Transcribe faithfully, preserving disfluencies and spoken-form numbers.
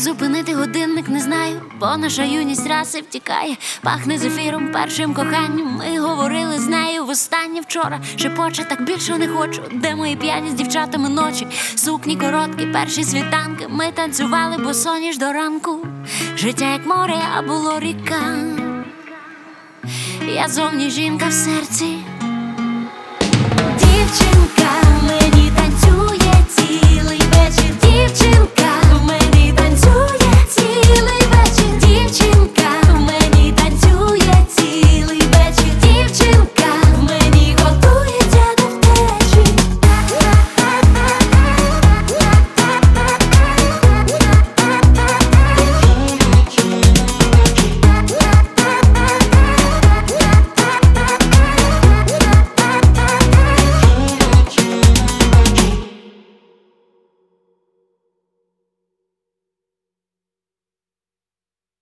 зупинити годинник, не знаю, бо наша юність раси втікає. Пахне зефіром, першим коханням. Ми говорили з нею востаннє вчора. Шепоче, так більше не хочу. Де мої п'яні з дівчатами ночі? Сукні короткі, перші світанки. Ми танцювали босоніж до ранку. Життя як море, а було ріка. Я зовні жінка в серці.